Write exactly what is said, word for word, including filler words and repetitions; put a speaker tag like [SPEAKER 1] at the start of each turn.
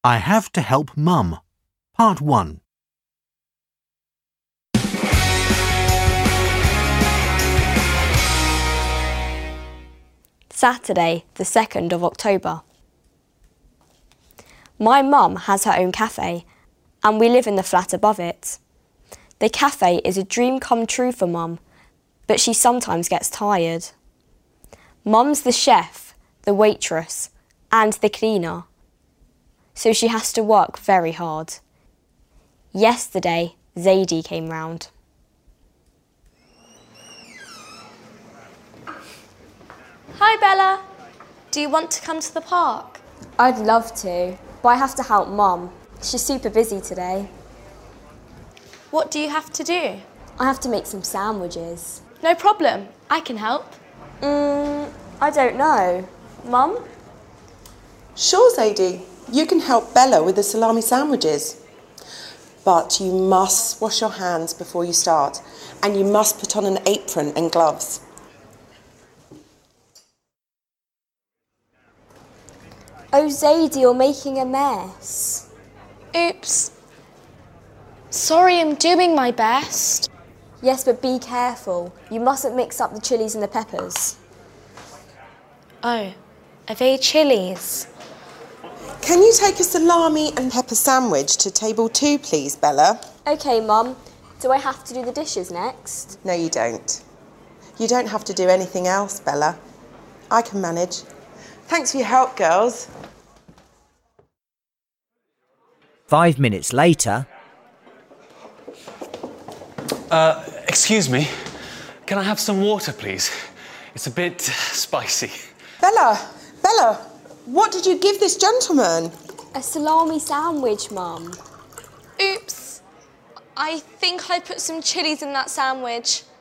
[SPEAKER 1] I have to help Mum. Part one.
[SPEAKER 2] Saturday, the second of October. My mum has her own cafe, and we live in the flat above it. The cafe is a dream come true for Mum, but she sometimes gets tired. Mum's the chef, the waitress, and the cleaner, so she has to work very hard. Yesterday, Zadie came round.
[SPEAKER 3] Hi Bella, do you want to come to the park?
[SPEAKER 2] I'd love to, but I have to help Mum. She's super busy today.
[SPEAKER 3] What do you have to do?
[SPEAKER 2] I have to make some sandwiches.
[SPEAKER 3] No problem, I can help.
[SPEAKER 2] Mm, I don't know. Mum?
[SPEAKER 4] Sure, Zadie. You can help Bella with the salami sandwiches. But you must wash your hands before you start, and you must put on an apron and gloves.
[SPEAKER 2] Oh, Zadie, you're making a mess.
[SPEAKER 3] Oops. Sorry, I'm doing my best.
[SPEAKER 2] Yes, but be careful. You mustn't mix up the chilies and the peppers.
[SPEAKER 3] Oh, are they chilies?
[SPEAKER 4] Can you take a salami and pepper sandwich to table two, please, Bella?
[SPEAKER 2] OK, Mum. Do I have to do the dishes next?
[SPEAKER 4] No, you don't. You don't have to do anything else, Bella. I can manage. Thanks for your help, girls.
[SPEAKER 5] Five minutes later...
[SPEAKER 6] Uh, excuse me. Can I have some water, please? It's a bit spicy.
[SPEAKER 4] Bella! Bella! What did you give this gentleman?
[SPEAKER 2] A salami sandwich, Mum.
[SPEAKER 3] Oops. I think I put some chilies in that sandwich.